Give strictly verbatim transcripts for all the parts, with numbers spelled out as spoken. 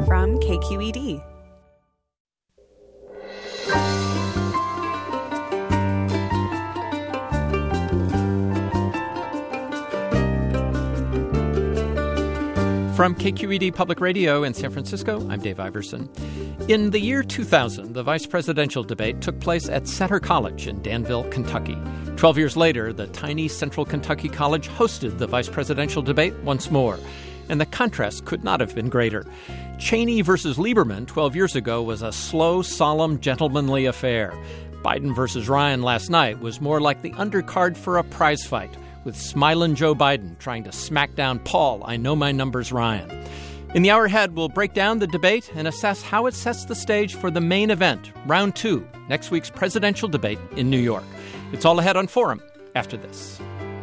from K Q E D. From K Q E D Public Radio in San Francisco, I'm Dave Iverson. In the year two thousand, the vice presidential debate took place at Centre College in Danville, Kentucky. Twelve years later, the tiny Central Kentucky College hosted the vice presidential debate once more. And the contrast could not have been greater. Cheney versus Lieberman twelve years ago was a slow, solemn, gentlemanly affair. Biden versus Ryan last night was more like the undercard for a prize fight, with smilin' Joe Biden trying to smack down Paul, I know my numbers, Ryan. In the hour ahead, we'll break down the debate and assess how it sets the stage for the main event, round two, next week's presidential debate in New York. It's all ahead on Forum after this.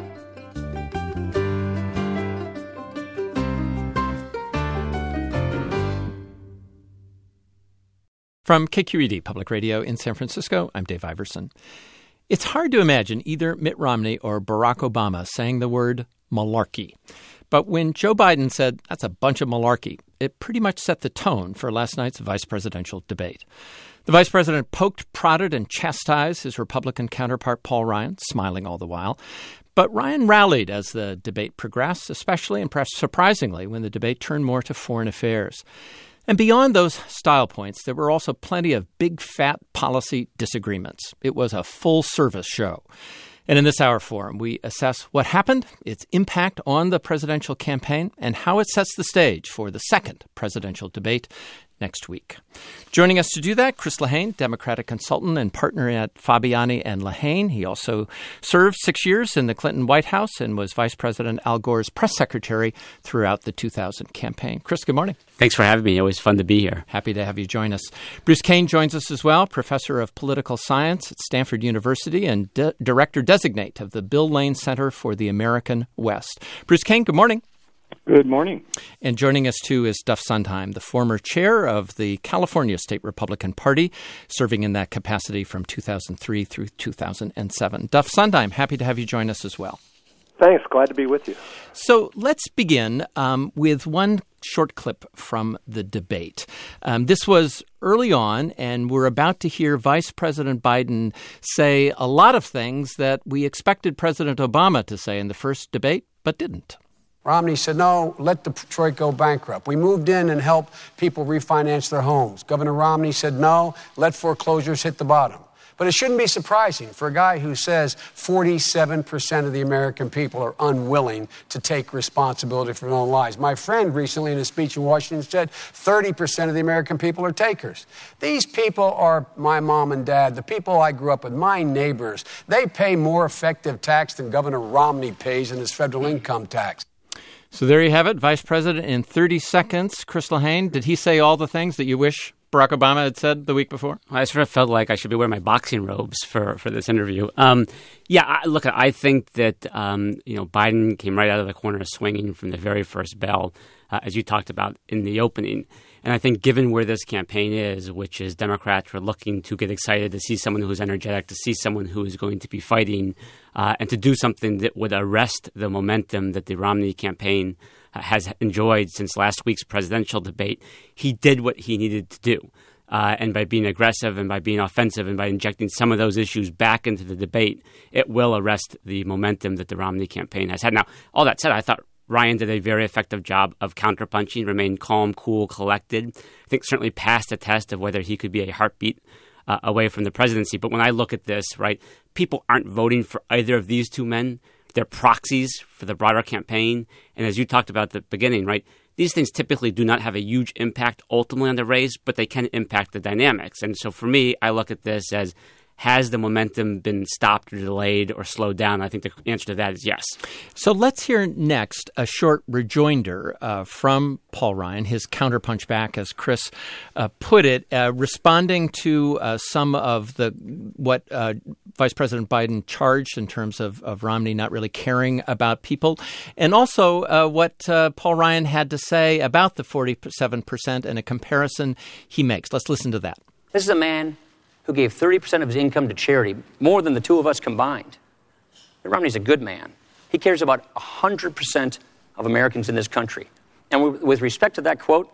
From K Q E D Public Radio in San Francisco, I'm Dave Iverson. It's hard to imagine either Mitt Romney or Barack Obama saying the word malarkey. But when Joe Biden said, that's a bunch of malarkey, it pretty much set the tone for last night's vice presidential debate. The vice president poked, prodded, and chastised his Republican counterpart Paul Ryan, smiling all the while. But Ryan rallied as the debate progressed, especially and perhaps surprisingly when the debate turned more to foreign affairs. And beyond those style points, there were also plenty of big, fat policy disagreements. It was a full-service show. And in this hour forum, we assess what happened, its impact on the presidential campaign, and how it sets the stage for the second presidential debate next week. Joining us to do that, Chris Lehane, Democratic consultant and partner at Fabiani and Lehane. He also served six years in the Clinton White House and was Vice President Al Gore's press secretary throughout the two thousand campaign. Chris, good morning. Thanks for having me. Always fun to be here. Happy to have you join us. Bruce Cain joins us as well, professor of political science at Stanford University and de- director designate of the Bill Lane Center for the American West. Bruce Cain, good morning. Good morning. And joining us, too, is Duff Sondheim, the former chair of the California State Republican Party, serving in that capacity from two thousand three through two thousand seven. Duff Sondheim, happy to have you join us as well. Thanks. Glad to be with you. So let's begin um, with one short clip from the debate. Um, this was early on, and we're about to hear Vice President Biden say a lot of things that we expected President Obama to say in the first debate, but didn't. Romney said, no, let Detroit go bankrupt. We moved in and helped people refinance their homes. Governor Romney said, no, let foreclosures hit the bottom. But it shouldn't be surprising for a guy who says forty-seven percent of the American people are unwilling to take responsibility for their own lives. My friend recently in a speech in Washington said thirty percent of the American people are takers. These people are my mom and dad, the people I grew up with, my neighbors. They pay more effective tax than Governor Romney pays in his federal income tax. So there you have it, Vice President in thirty seconds. Chris Lehane, did he say all the things that you wish Barack Obama had said the week before? I sort of felt like I should be wearing my boxing robes for, for this interview. Um, yeah, I, look, I think that um, you know Biden came right out of the corner swinging from the very first bell, uh, as you talked about in the opening. And I think given where this campaign is, which is Democrats are looking to get excited to see someone who's energetic, to see someone who is going to be fighting, uh, and to do something that would arrest the momentum that the Romney campaign uh, has enjoyed since last week's presidential debate, he did what he needed to do. Uh, and by being aggressive and by being offensive and by injecting some of those issues back into the debate, it will arrest the momentum that the Romney campaign has had. Now, all that said, I thought Ryan did a very effective job of counterpunching, remained calm, cool, collected. I think certainly passed the test of whether he could be a heartbeat uh, away from the presidency. But when I look at this, right, people aren't voting for either of these two men. They're proxies for the broader campaign. And as you talked about at the beginning, right, these things typically do not have a huge impact ultimately on the race, but they can impact the dynamics. And so for me, I look at this as, has the momentum been stopped or delayed or slowed down? I think the answer to that is yes. So let's hear next a short rejoinder uh, from Paul Ryan, his counterpunch back, as Chris uh, put it, uh, responding to uh, some of the what uh, Vice President Biden charged in terms of, of Romney not really caring about people, and also uh, what uh, Paul Ryan had to say about the forty-seven percent and a comparison he makes. Let's listen to that. This is a man who gave thirty percent of his income to charity, more than the two of us combined. Mitt Romney's a good man. He cares about one hundred percent of Americans in this country. And with respect to that quote,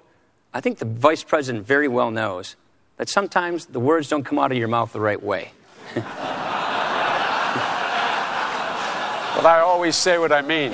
I think the vice president very well knows that sometimes the words don't come out of your mouth the right way. But I always say what I mean.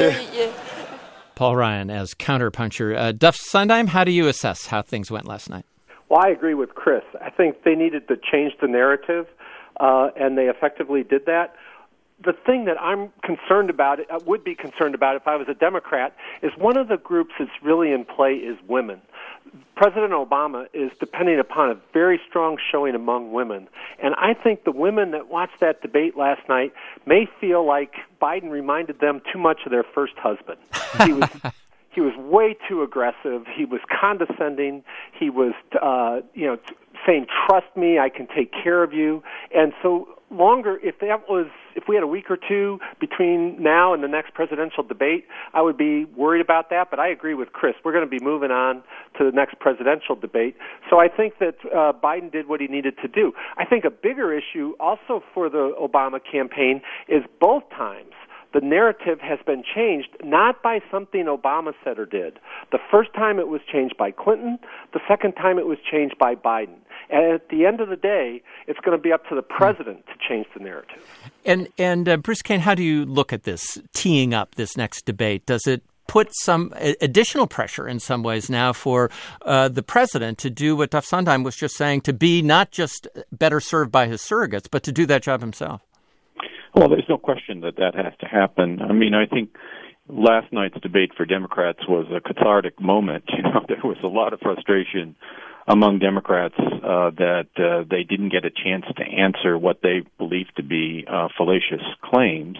Paul Ryan as counterpuncher. Uh, Duff Sundheim, how do you assess how things went last night? Well, I agree with Chris. I think they needed to change the narrative, uh, and they effectively did that. The thing that I'm concerned about, I would be concerned about if I was a Democrat, is one of the groups that's really in play is women. President Obama is depending upon a very strong showing among women. And I think the women that watched that debate last night may feel like Biden reminded them too much of their first husband. He was he was way too aggressive. He was condescending. He was, uh, you know, t- saying, "Trust me, I can take care of you." And so longer, if that was, if we had a week or two between now and the next presidential debate, I would be worried about that. But I agree with Chris. We're going to be moving on to the next presidential debate. So I think that uh, Biden did what he needed to do. I think a bigger issue also for the Obama campaign is both times the narrative has been changed, not by something Obama said or did. The first time it was changed by Clinton. The second time it was changed by Biden. And at the end of the day, it's going to be up to the president to change the narrative. And, and uh, Bruce Cain, how do you look at this, teeing up this next debate? Does it put some additional pressure in some ways now for uh, the president to do what Duff Sundheim was just saying, to be not just better served by his surrogates, but to do that job himself? Well, there's no question that that has to happen. I mean, I think last night's debate for Democrats was a cathartic moment. You know, there was a lot of frustration among Democrats uh, that uh, they didn't get a chance to answer what they believed to be uh, fallacious claims.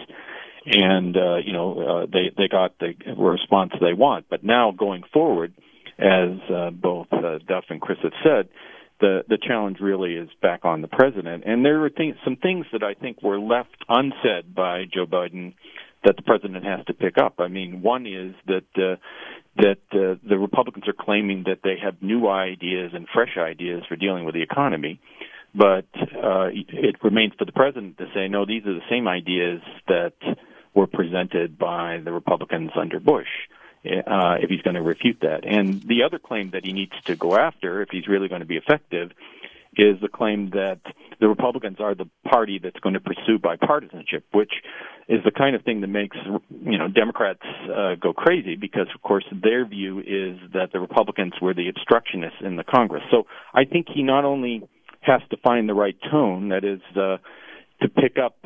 And, uh, you know, uh, they, they got the response they want. But now going forward, as uh, both uh, Duff and Chris have said, the, the challenge really is back on the president. And there were th- some things that I think were left unsaid by Joe Biden that the president has to pick up. I mean, one is that uh, that uh, the Republicans are claiming that they have new ideas and fresh ideas for dealing with the economy. But uh, it remains for the president to say, no, these are the same ideas that were presented by the Republicans under Bush, uh, if he's going to refute that. And the other claim that he needs to go after, if he's really going to be effective, is the claim that the Republicans are the party that's going to pursue bipartisanship, which is the kind of thing that makes, you know, Democrats uh, go crazy because, of course, their view is that the Republicans were the obstructionists in the Congress. So I think he not only has to find the right tone, that is, uh, to pick up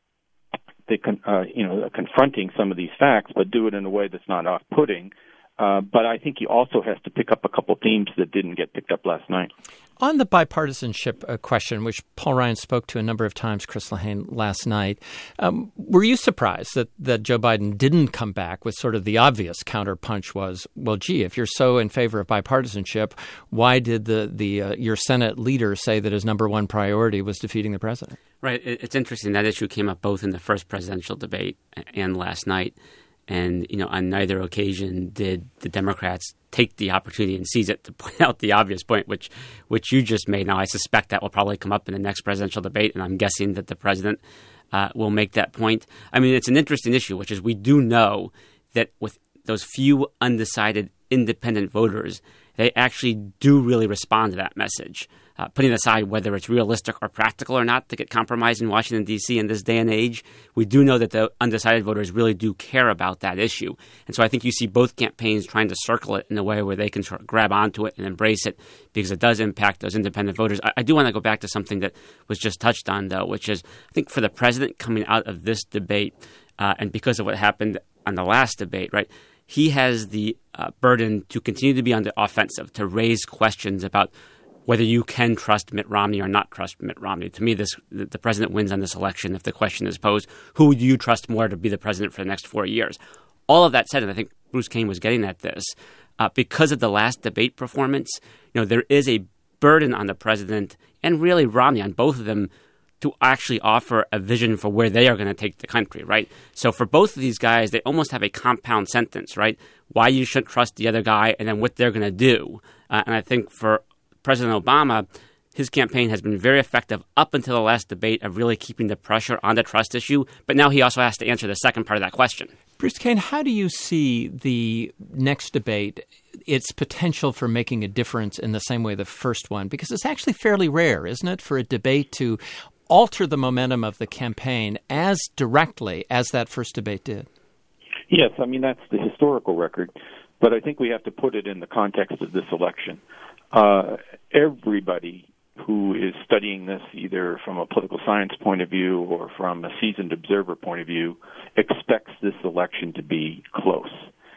the, uh, you know, confronting some of these facts, but do it in a way that's not off-putting. Uh, but I think he also has to pick up a couple themes that didn't get picked up last night. On the bipartisanship uh, question, which Paul Ryan spoke to a number of times, Chris Lehane, last night, um, were you surprised that, that Joe Biden didn't come back with sort of the obvious counterpunch was, well, gee, if you're so in favor of bipartisanship, why did the, the uh, your Senate leader say that his number one priority was defeating the president? Right. It's interesting. That issue came up both in the first presidential debate and last night. And, you know, on neither occasion did the Democrats take the opportunity and seize it to point out the obvious point, which which you just made. Now, I suspect that will probably come up in the next presidential debate, and I'm guessing that the president uh, will make that point. I mean, it's an interesting issue, which is we do know that with those few undecided independent voters, they actually do really respond to that message. Uh, putting aside whether it's realistic or practical or not to get compromised in Washington, D C in this day and age, we do know that the undecided voters really do care about that issue. And so I think you see both campaigns trying to circle it in a way where they can sort of grab onto it and embrace it because it does impact those independent voters. I, I do want to go back to something that was just touched on, though, which is I think for the president coming out of this debate, uh, and because of what happened on the last debate, right, he has the uh, burden to continue to be on the offensive, to raise questions about whether you can trust Mitt Romney or not trust Mitt Romney. To me, this the president wins on this election if the question is posed, who do you trust more to be the president for the next four years? All of that said, and I think Bruce Cain was getting at this, uh, because of the last debate performance, you know, there is a burden on the president and really Romney, on both of them, to actually offer a vision for where they are going to take the country, right? So for both of these guys, they almost have a compound sentence, right? Why you shouldn't trust the other guy and then what they're going to do. Uh, and I think for President Obama, his campaign has been very effective up until the last debate of really keeping the pressure on the trust issue. But now he also has to answer the second part of that question. Bruce Kane, how do you see the next debate, its potential for making a difference in the same way the first one? Because it's actually fairly rare, isn't it, for a debate to alter the momentum of the campaign as directly as that first debate did? Yes, I mean, that's the historical record, but I think we have to put it in the context of this election. Uh, everybody who is studying this, either from a political science point of view or from a seasoned observer point of view, expects this election to be close.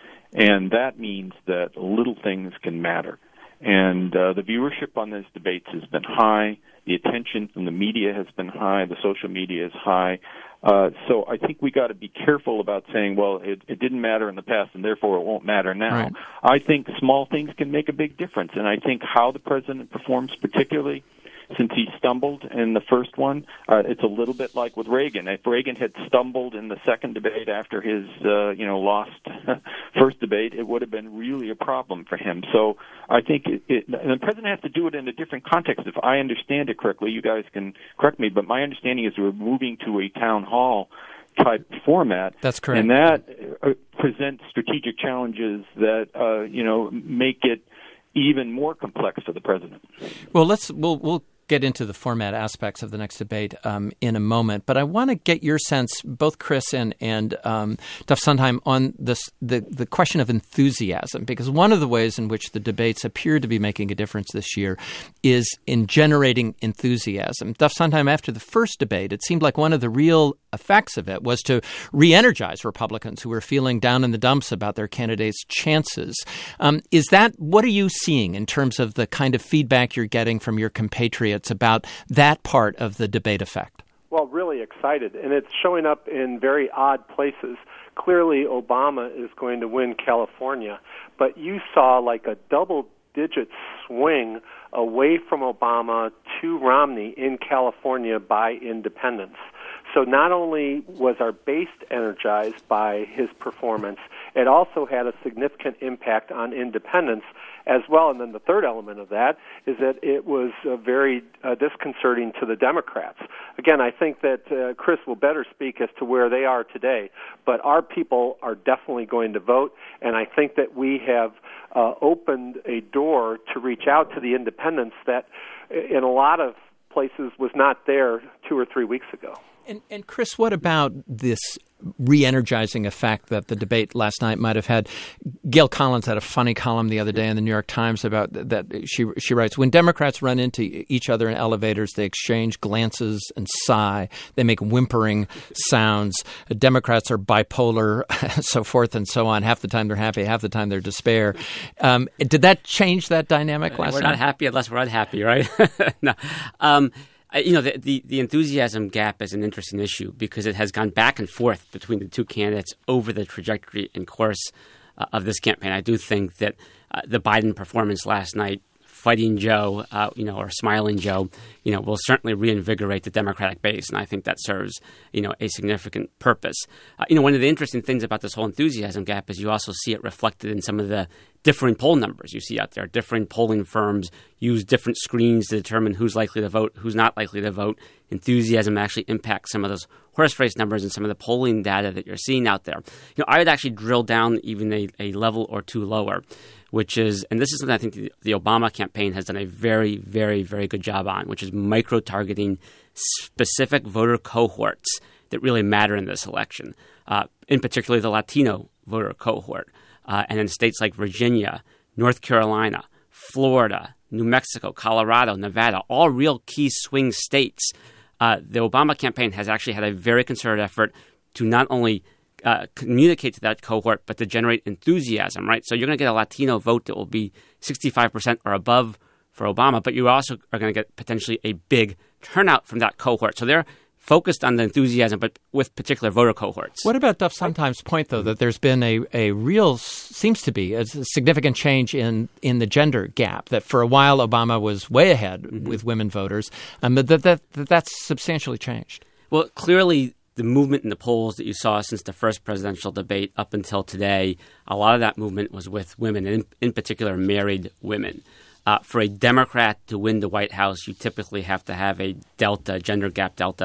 And that means that little things can matter. And uh, the viewership on these debates has been high. The attention from the media has been high. The social media is high. Uh, so I think we got to be careful about saying, well, it, it didn't matter in the past and therefore it won't matter now. Right. I think small things can make a big difference. And I think how the president performs, particularly since he stumbled in the first one, uh, it's a little bit like with Reagan. If Reagan had stumbled in the second debate after his, uh, you know, lost first debate, it would have been really a problem for him. So I think it, it, and the president has to do it in a different context. If I understand it correctly, you guys can correct me, but my understanding is we're moving to a town hall type format. That's correct. And that uh, presents strategic challenges that, uh, you know, make it even more complex for the president. Well, let's we'll we'll get into the format aspects of the next debate um, in a moment, but I want to get your sense, both Chris and and um, Duff Sondheim, on this the the question of enthusiasm, because one of the ways in which the debates appear to be making a difference this year is in generating enthusiasm. Duff Sondheim, after the first debate, it seemed like one of the real effects of it was to re-energize Republicans who were feeling down in the dumps about their candidates' chances. Um, is that what are you seeing in terms of the kind of feedback you're getting from your compatriots about that part of the debate effect? Well, really excited, and it's showing up in very odd places. Clearly, Obama is going to win California, but you saw like a double-digit swing away from Obama to Romney in California by independents. So not only was our base energized by his performance, it also had a significant impact on independents as well. And then the third element of that is that it was uh, very uh, disconcerting to the Democrats. Again, I think that uh, Chris will better speak as to where they are today, but our people are definitely going to vote, and I think that we have uh, opened a door to reach out to the independents that in a lot of places was not there two or three weeks ago. And, and Chris, what about this re-energizing effect that the debate last night might have had? Gail Collins had a funny column the other day in the New York Times about that. She she writes, when Democrats run into each other in elevators, they exchange glances and sigh. They make whimpering sounds. Democrats are bipolar, so forth and so on. Half the time they're happy, half the time they're despair. Um, did that change that dynamic last we're night? We're not happy unless we're unhappy, right? no. Um, You know, the, the, the enthusiasm gap is an interesting issue because it has gone back and forth between the two candidates over the trajectory and course uh, of this campaign. I do think that uh, the Biden performance last night, Fighting Joe, uh, you know, or Smiling Joe, you know, will certainly reinvigorate the Democratic base, and I think that serves, you know, a significant purpose. Uh, you know, one of the interesting things about this whole enthusiasm gap is you also see it reflected in some of the different poll numbers you see out there. Different polling firms use different screens to determine who's likely to vote, who's not likely to vote. Enthusiasm actually impacts some of those horse race numbers and some of the polling data that you're seeing out there. You know, I would actually drill down even a, a level or two lower, which is, and this is something I think the, the Obama campaign has done a very, very, very good job on, which is micro-targeting specific voter cohorts that really matter in this election, uh, in particular the Latino voter cohort. Uh, and in states like Virginia, North Carolina, Florida, New Mexico, Colorado, Nevada, all real key swing states, uh, the Obama campaign has actually had a very concerted effort to not only uh, communicate to that cohort, but to generate enthusiasm, right? So you're going to get a Latino vote that will be sixty-five percent or above for Obama, but you also are going to get potentially a big turnout from that cohort. So they're focused on the enthusiasm, but with particular voter cohorts. What about Duff Sondheim's point, though, that there's been a, a real, seems to be, a significant change in, in the gender gap, that for a while Obama was way ahead mm-hmm. with women voters, um, but that, that, that that's substantially changed? Well, clearly the movement in the polls that you saw since the first presidential debate up until today, a lot of that movement was with women, and in, in particular married women. Uh, for a Democrat to win the White House, you typically have to have a delta, gender gap delta,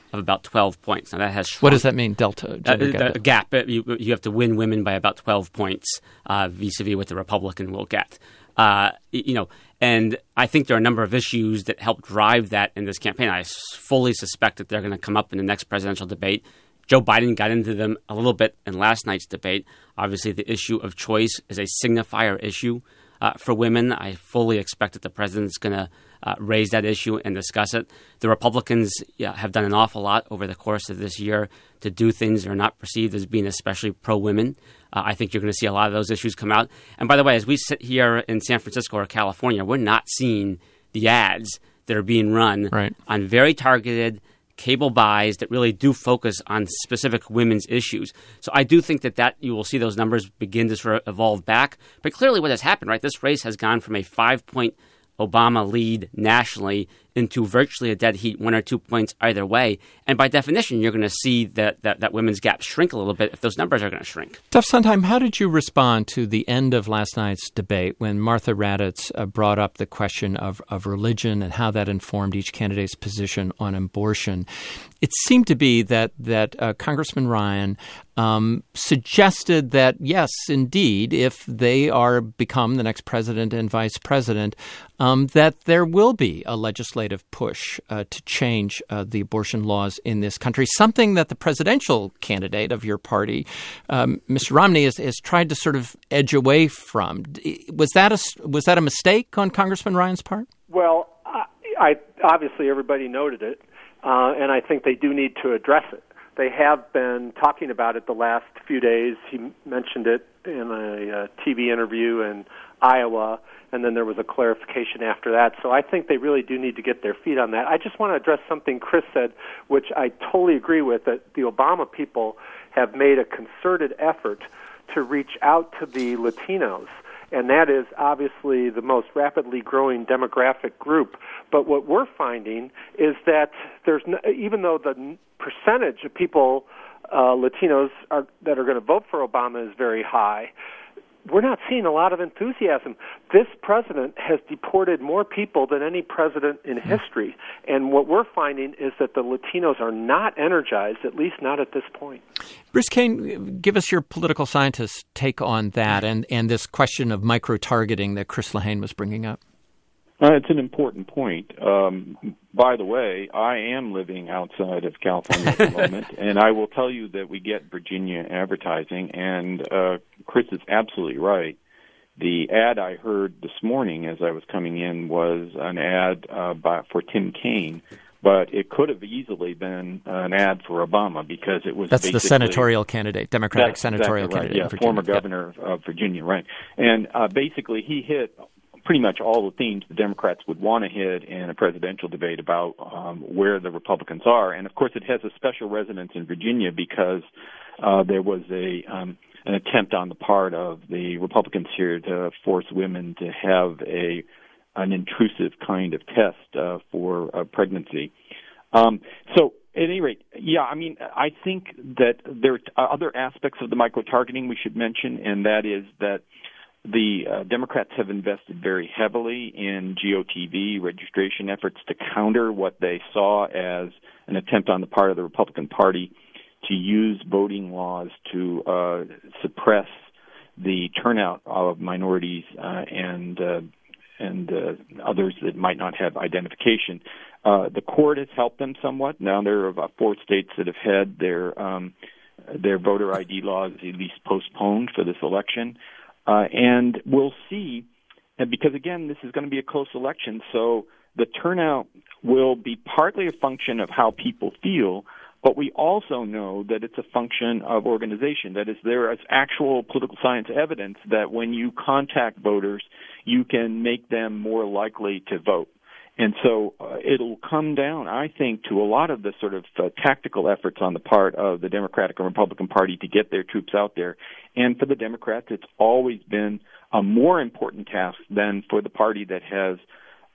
of about twelve points. Now, that has shrunk. What does that mean, delta? Uh, the gap. You, you have to win women by about twelve points uh, vis-a-vis what the Republican will get. Uh, you know, and I think there are a number of issues that help drive that in this campaign. I fully suspect that they're going to come up in the next presidential debate. Joe Biden got into them a little bit in last night's debate. Obviously, the issue of choice is a signifier issue uh, for women. I fully expect that the president's going to uh, raise that issue and discuss it. The Republicans yeah, have done an awful lot over the course of this year to do things that are not perceived as being especially pro-women. Uh, I think you're going to see a lot of those issues come out. And by the way, as we sit here in San Francisco or California, we're not seeing the ads that are being run right. on very targeted cable buys that really do focus on specific women's issues. So I do think that, that you will see those numbers begin to sort of evolve back. But clearly what has happened, right, this race has gone from a five-point Obama lead nationally into virtually a dead heat, one or two points either way. And by definition, you're going to see that, that, that women's gap shrink a little bit if those numbers are going to shrink. Duff Sondheim, how did you respond to the end of last night's debate when Martha Raddatz uh, brought up the question of, of religion and how that informed each candidate's position on abortion? It seemed to be that, that uh, Congressman Ryan um, suggested that, yes, indeed, if they are become the next president and vice president, um, that there will be a legislative push uh, to change uh, the abortion laws in this country, something that the presidential candidate of your party, um, Mister Romney, has, has tried to sort of edge away from. Was that a, was that a mistake on Congressman Ryan's part? Well, I, I obviously everybody noted it, uh, and I think they do need to address it. They have been talking about it the last few days. He mentioned it in a, a T V interview in Iowa, and then there was a clarification after that. So I think they really do need to get their feet on that. I just want to address something Chris said, which I totally agree with, that the Obama people have made a concerted effort to reach out to the Latinos. And that is obviously the most rapidly growing demographic group. But what we're finding is that there's no, even though the percentage of people, uh, Latinos, are, that are going to vote for Obama is very high, we're not seeing a lot of enthusiasm. This president has deported more people than any president in history. And what we're finding is that the Latinos are not energized, at least not at this point. Bruce Cain, give us your political scientist take on that and, and this question of micro-targeting that Chris Lehane was bringing up. Uh, it's an important point. Um, by the way, I am living outside of California at the moment, and I will tell you that we get Virginia advertising, and uh, Chris is absolutely right. The ad I heard this morning as I was coming in was an ad uh, by, for Tim Kaine, but it could have easily been an ad for Obama because it was That's the senatorial candidate, Democratic that's senatorial exactly candidate right. in Yeah, Virginia. former governor yeah. of Virginia, right. And uh, basically he hit pretty much all the themes the Democrats would want to hit in a presidential debate about um, where the Republicans are. And, of course, it has a special resonance in Virginia because uh, there was a um, an attempt on the part of the Republicans here to force women to have a an intrusive kind of test uh, for uh, pregnancy. Um, so, at any rate, yeah, I mean, I think that there are other aspects of the micro-targeting we should mention, and that is that the uh, Democrats have invested very heavily in G O T V registration efforts to counter what they saw as an attempt on the part of the Republican Party to use voting laws to uh, suppress the turnout of minorities uh, and uh, and uh, others that might not have identification. Uh, the court has helped them somewhat. Now there are about four states that have had their um, their voter I D laws at least postponed for this election. Uh, and we'll see, and because, again, this is going to be a close election, so the turnout will be partly a function of how people feel, but we also know that it's a function of organization. That is, there is actual political science evidence that when you contact voters, you can make them more likely to vote. And so uh, it'll come down, I think, to a lot of the sort of uh, tactical efforts on the part of the Democratic and Republican Party to get their troops out there. And for the Democrats, it's always been a more important task than for the party that has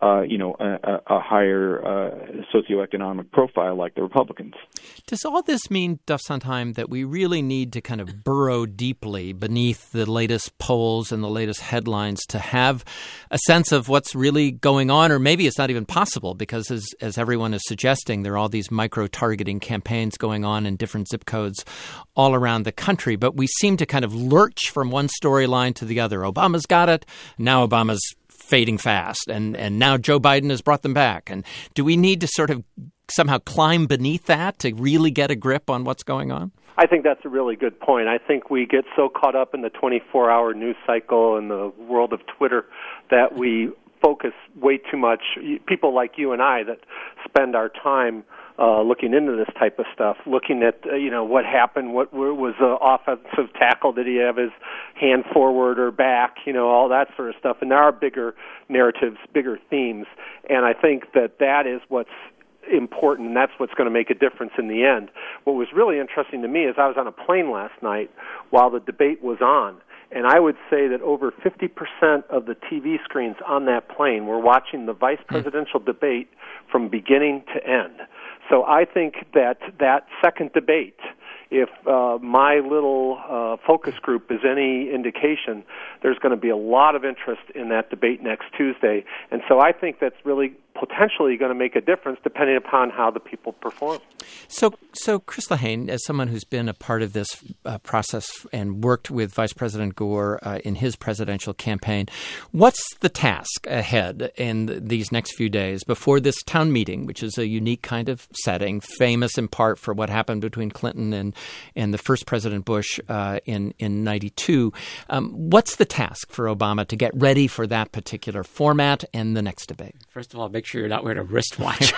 uh, you know, a, a higher uh, socioeconomic profile like the Republicans. Does all this mean, Duff Sondheim, that we really need to kind of burrow deeply beneath the latest polls and the latest headlines to have a sense of what's really going on? Or maybe it's not even possible because, as, as everyone is suggesting, there are all these micro-targeting campaigns going on in different zip codes all around the country. But we seem to kind of lurch from one storyline to the other. Obama's got it. Now Obama's fading fast, and, and now Joe Biden has brought them back. And do we need to sort of somehow climb beneath that to really get a grip on what's going on? I think that's a really good point. I think we get so caught up in the twenty-four hour news cycle and the world of Twitter that we focus way too much. People like you and I that spend our time uh, looking into this type of stuff, looking at, uh, you know, what happened, what was the offensive tackle, did he have his hand forward or back, you know, all that sort of stuff. And there are bigger narratives, bigger themes. And I think that that is what's important, and that's what's going to make a difference in the end. What was really interesting to me is I was on a plane last night while the debate was on, and I would say that over fifty percent of the T V screens on that plane were watching the vice presidential debate from beginning to end. So I think that that second debate, if uh, my little uh, focus group is any indication, there's going to be a lot of interest in that debate next Tuesday. And so I think that's really potentially going to make a difference depending upon how the people perform. So, so Chris Lehane, as someone who's been a part of this uh, process and worked with Vice President Gore uh, in his presidential campaign, what's the task ahead in these next few days before this town meeting, which is a unique kind of setting, famous in part for what happened between Clinton and, and the first President Bush uh, in, in ninety-two. Um, what's the task for Obama to get ready for that particular format and the next debate? First of all, make sure you're not wearing a wristwatch.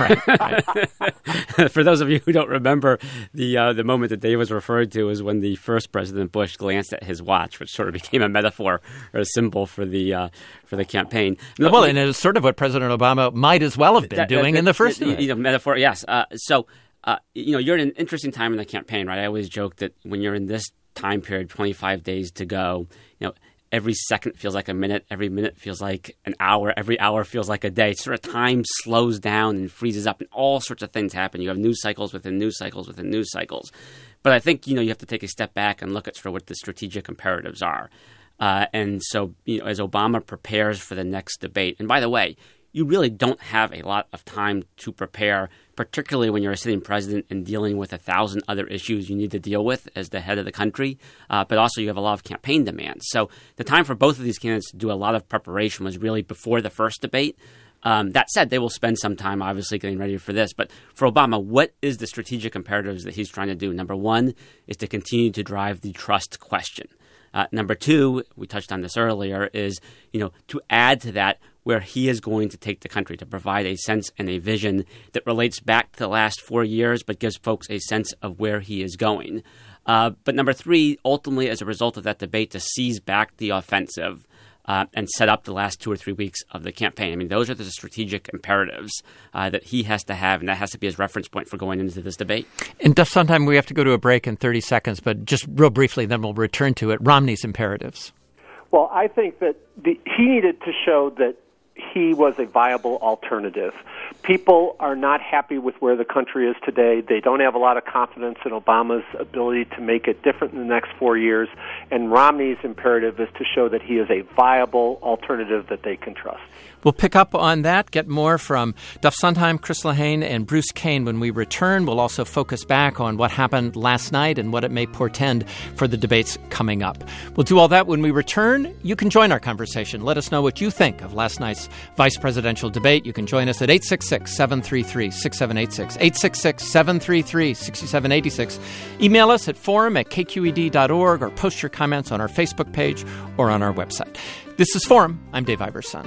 For those of you who don't remember, the uh, the moment that Dave was referred to is when the first President Bush glanced at his watch, which sort of became a metaphor or a symbol for the uh, for the campaign. Well, well, and it's sort of what President Obama might as well have been that, doing that, in the first that, you know, metaphor. Yes. Uh, so uh, you know, you're in an interesting time in the campaign, right? I always joke that when you're in this time period, twenty-five days to go, you know, every second feels like a minute, every minute feels like an hour, every hour feels like a day. Sort of time slows down and freezes up, and all sorts of things happen. You have news cycles within news cycles within news cycles. But I think, you know, you have to take a step back and look at sort of what the strategic imperatives are. Uh, and so, you know, as Obama prepares for the next debate, and by the way, you really don't have a lot of time to prepare, particularly when you're a sitting president and dealing with a thousand other issues you need to deal with as the head of the country. Uh, but also you have a lot of campaign demands. So the time for both of these candidates to do a lot of preparation was really before the first debate. Um, that said, they will spend some time, obviously, getting ready for this. But for Obama, what is the strategic imperatives that he's trying to do? Number one is to continue to drive the trust question. Uh, number two, we touched on this earlier, is, you know, to add to that where he is going to take the country, to provide a sense and a vision that relates back to the last four years but gives folks a sense of where he is going. Uh, but number three, ultimately, as a result of that debate, to seize back the offensive uh, and set up the last two or three weeks of the campaign. I mean, those are the strategic imperatives uh, that he has to have, and that has to be his reference point for going into this debate. And Duff, sometime we have to go to a break in thirty seconds, but just real briefly, then we'll return to it. Romney's imperatives. Well, I think that the, he needed to show that he was a viable alternative. People are not happy with where the country is today. They don't have a lot of confidence in Obama's ability to make it different in the next four years. And Romney's imperative is to show that he is a viable alternative that they can trust. We'll pick up on that, get more from Duff Sondheim, Chris Lehane, and Bruce Kane when we return. We'll also focus back on what happened last night and what it may portend for the debates coming up. We'll do all that when we return. You can join our conversation. Let us know what you think of last night's vice presidential debate. You can join us at eight six six, seven three three, six seven eight six, eight six six, seven three three, six seven eight six. Email us at forum at k q e d dot org or post your comments on our Facebook page or on our website. This is Forum. I'm Dave Iverson.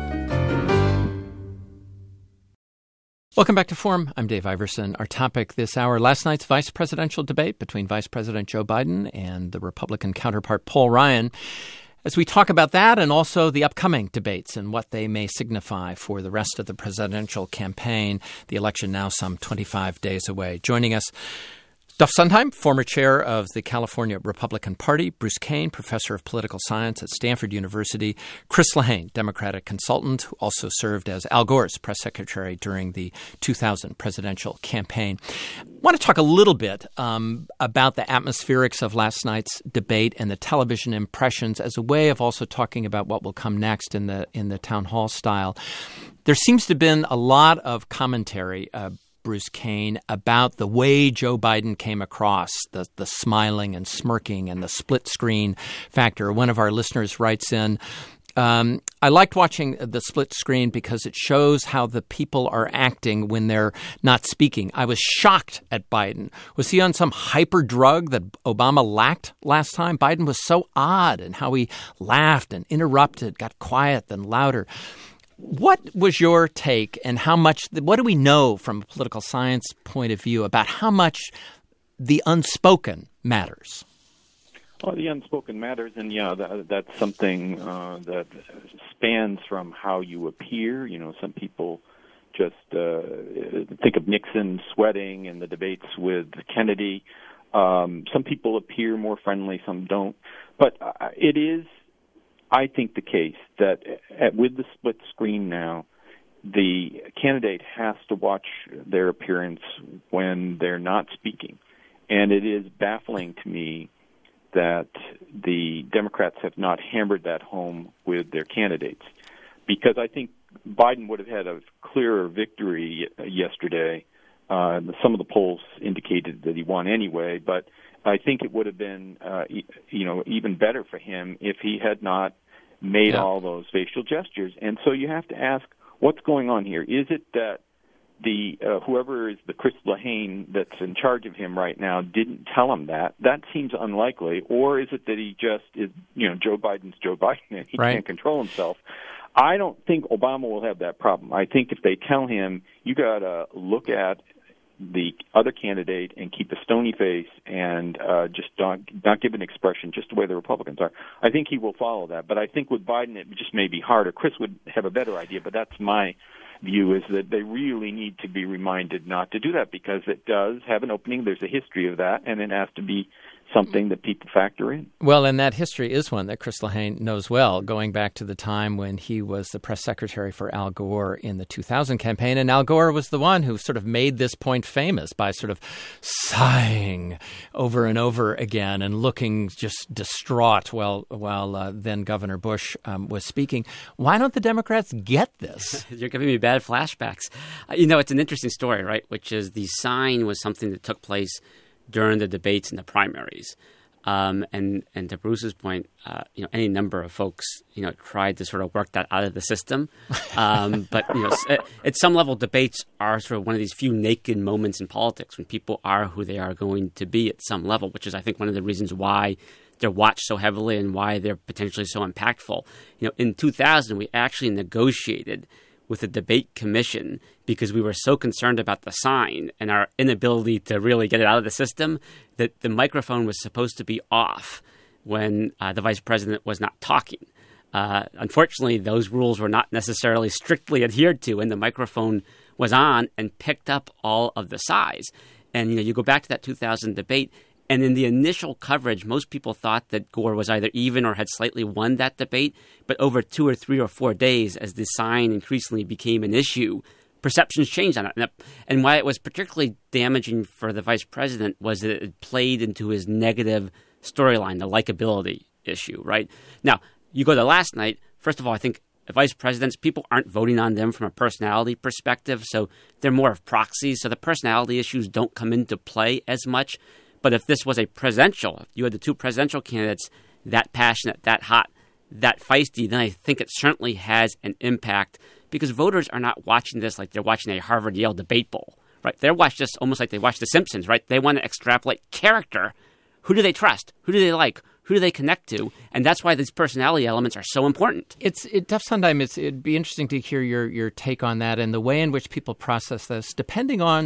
Welcome back to Forum. I'm Dave Iverson. Our topic this hour, last night's vice presidential debate between Vice President Joe Biden and the Republican counterpart Paul Ryan. As we talk about that and also the upcoming debates and what they may signify for the rest of the presidential campaign, the election now some twenty-five days away. Joining us, Duff Sondheim, former chair of the California Republican Party. Bruce Kane, professor of political science at Stanford University. Chris Lehane, Democratic consultant, who also served as Al Gore's press secretary during the two thousand presidential campaign. I want to talk a little bit um, about the atmospherics of last night's debate and the television impressions as a way of also talking about what will come next in the in the town hall style. There seems to have been a lot of commentary, uh, Bruce Kane, about the way Joe Biden came across, the, the smiling and smirking and the split screen factor. One of our listeners writes in, um, I liked watching the split screen because it shows how the people are acting when they're not speaking. I was shocked at Biden. Was he on some hyper drug that Obama lacked last time? Biden was so odd in how he laughed and interrupted, got quiet, then louder. What was your take, and how much, what do we know from a political science point of view about how much the unspoken matters? Well, the unspoken matters, and yeah, that, that's something uh, that spans from how you appear. You know, some people just uh, think of Nixon sweating in the debates with Kennedy. Um, some people appear more friendly, some don't. But uh, it is, I think, the case that at, with the split screen now, the candidate has to watch their appearance when they're not speaking. And it is baffling to me that the Democrats have not hammered that home with their candidates, because I think Biden would have had a clearer victory yesterday. Uh, some of the polls indicated that he won anyway, but I think it would have been, uh, you know, even better for him if he had not made yeah. all those facial gestures. And so you have to ask, what's going on here? Is it that the uh, whoever is the Chris Lehane that's in charge of him right now didn't tell him that? That seems unlikely. Or is it that he just is, you know, Joe Biden's Joe Biden and he right. can't control himself? I don't think Obama will have that problem. I think if they tell him, you got to look at the other candidate and keep a stony face and uh, just don't, not give an expression just the way the Republicans are, I think he will follow that. But I think with Biden, it just may be harder. Chris would have a better idea, but that's my view, is that they really need to be reminded not to do that, because it does have an opening. There's a history of that, and it has to be something that people factor in. Well, and that history is one that Chris Lehane knows well, going back to the time when he was the press secretary for Al Gore in the two thousand campaign. And Al Gore was the one who sort of made this point famous by sort of sighing over and over again and looking just distraught while, while uh, then Governor Bush um, was speaking. Why don't the Democrats get this? You're giving me bad flashbacks. Uh, you know, it's an interesting story, right? Which is the sign was something that took place during the debates and the primaries. Um, and, and to Bruce's point, uh, you know, any number of folks, you know, tried to sort of work that out of the system. Um, but, you know, at, at some level, debates are sort of one of these few naked moments in politics when people are who they are going to be at some level, which is, I think, one of the reasons why they're watched so heavily and why they're potentially so impactful. You know, in two thousand, we actually negotiated with the debate commission because we were so concerned about the sign and our inability to really get it out of the system that the microphone was supposed to be off when uh, the vice president was not talking. Uh, unfortunately, those rules were not necessarily strictly adhered to, and the microphone was on and picked up all of the sighs. And, you know, you go back to that two thousand debate, and in the initial coverage, most people thought that Gore was either even or had slightly won that debate. But over two or three or four days, as the sign increasingly became an issue, perceptions changed on it. And why it was particularly damaging for the vice president was that it played into his negative storyline, the likability issue, right? Now, you go to last night, first of all, I think the vice presidents, people aren't voting on them from a personality perspective, so they're more of proxies. So the personality issues don't come into play as much. But if this was a presidential, if you had the two presidential candidates that passionate, that hot, that feisty, then I think it certainly has an impact, because voters are not watching this like they're watching a Harvard-Yale debate bowl, right? They're watching this almost like they watch The Simpsons, right? They want to extrapolate character. Who do they trust? Who do they like? Who do they connect to? And that's why these personality elements are so important. It's it, Duff Sondheim, it's, it'd be interesting to hear your, your take on that and the way in which people process this, depending on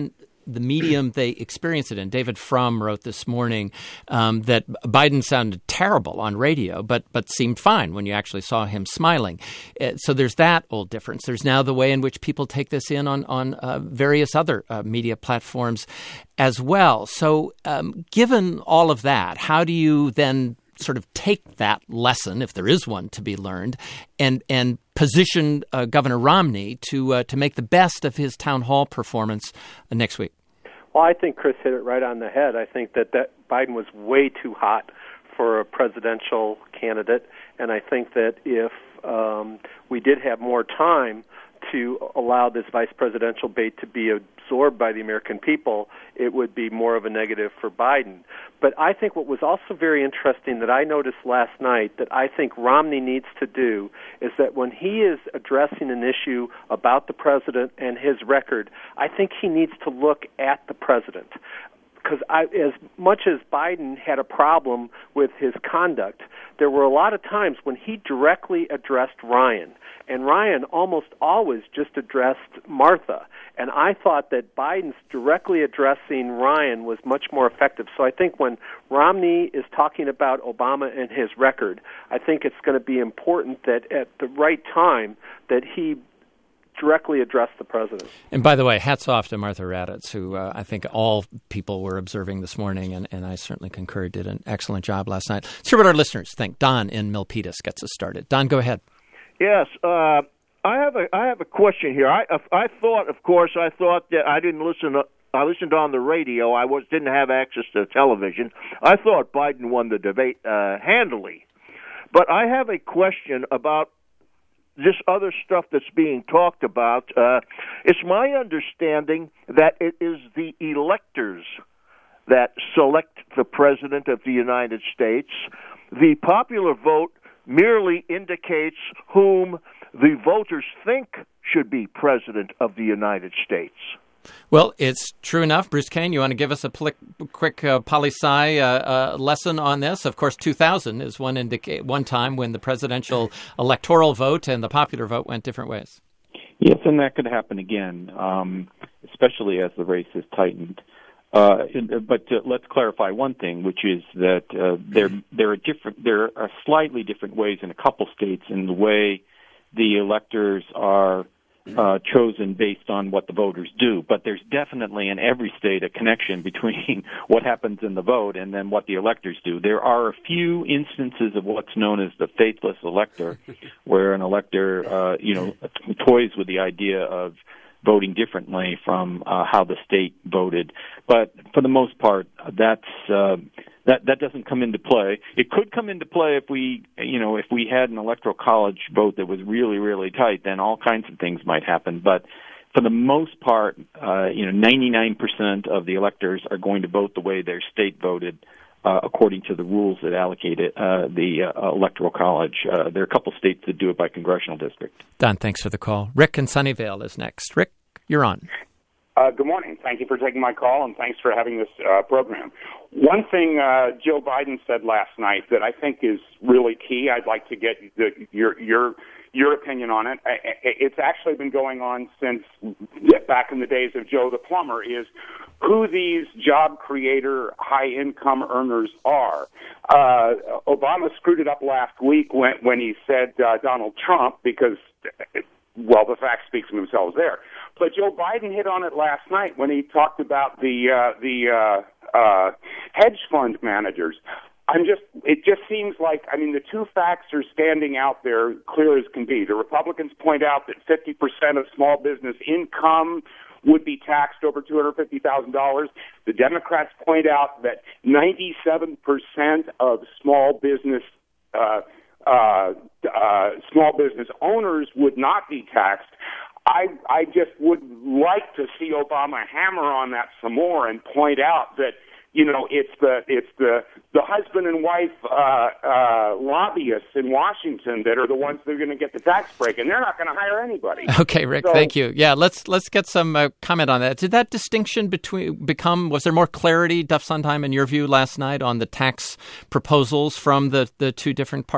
the medium they experience it in. David Frum wrote this morning um, that Biden sounded terrible on radio, but but seemed fine when you actually saw him smiling. Uh, so there's that old difference. There's now the way in which people take this in on, on uh, various other uh, media platforms as well. So um, given all of that, how do you then sort of take that lesson, if there is one to be learned, and and position uh, Governor Romney to uh, to make the best of his town hall performance uh, next week? Well, I think Chris hit it right on the head. I think that, that Biden was way too hot for a presidential candidate, and I think that if um, we did have more time to allow this vice presidential bait to be absorbed by the American people, it would be more of a negative for Biden. But I think what was also very interesting that I noticed last night that I think Romney needs to do is that when he is addressing an issue about the president and his record, I think he needs to look at the president. Because as much as Biden had a problem with his conduct, there were a lot of times when he directly addressed Ryan, and Ryan almost always just addressed Martha. And I thought that Biden's directly addressing Ryan was much more effective. So I think when Romney is talking about Obama and his record, I think it's going to be important that at the right time that he directly address the president. And by the way, hats off to Martha Raddatz, who uh, I think all people were observing this morning, and, and I certainly concur, did an excellent job last night. Let's hear what our listeners think. Don in Milpitas gets us started. Don, go ahead. Yes, uh, I have a I have a question here. I I thought, of course, I thought that I didn't listen to, I listened on the radio. I was didn't have access to television. I thought Biden won the debate uh, handily. But I have a question about this other stuff that's being talked about. Uh, it's my understanding that it is the electors that select the President of the United States. The popular vote merely indicates whom the voters think should be President of the United States. Well, it's true enough. Bruce Kane, you want to give us a pl- quick uh, poli-sci uh, uh, lesson on this? Of course, two thousand is one indica- one time when the presidential electoral vote and the popular vote went different ways. Yes, and that could happen again, um, especially as the race is tightened. Uh, but uh, let's clarify one thing, which is that uh, there there are different there are slightly different ways in a couple states in the way the electors are uh, chosen based on what the voters do. But there's definitely in every state a connection between what happens in the vote and then what the electors do. There are a few instances of what's known as the faithless elector, where an elector, uh, you know, toys with the idea of voting differently from uh, how the state voted. But for the most part, that's uh, that that doesn't come into play. It could come into play if we, you know, if we had an electoral college vote that was really, really tight, then all kinds of things might happen. But for the most part, uh, you know, ninety-nine percent of the electors are going to vote the way their state voted, uh, according to the rules that allocate it, uh, the uh, electoral college. Uh, there are a couple states that do it by congressional district. Don, thanks for the call. Rick in Sunnyvale is next. Rick, you're on. Uh, good morning. Thank you for taking my call, and thanks for having this uh, program. One thing uh, Joe Biden said last night that I think is really key, I'd like to get the, your your your opinion on it. It's actually been going on since back in the days of Joe the Plumber, is who these job creator, high-income earners are. Uh, Obama screwed it up last week when, when he said uh, Donald Trump because, well, the facts speak for themselves there. But Joe Biden hit on it last night when he talked about the uh, the uh, uh, hedge fund managers. I'm just, it just seems like, I mean, the two facts are standing out there clear as can be. The Republicans point out that fifty percent of small business income would be taxed over two hundred fifty thousand dollars. The Democrats point out that ninety-seven percent of small business uh, uh, uh, small business owners would not be taxed. I, I just would like to see Obama hammer on that some more and point out that, you know, it's the it's the the husband and wife uh, uh, lobbyists in Washington that are the ones that are going to get the tax break, and they're not going to hire anybody. Okay, Rick, so, thank you. Yeah, let's let's get some uh, comment on that. Did that distinction between become? Was there more clarity, Duff Sondheim, in your view last night on the tax proposals from the, the two different parties?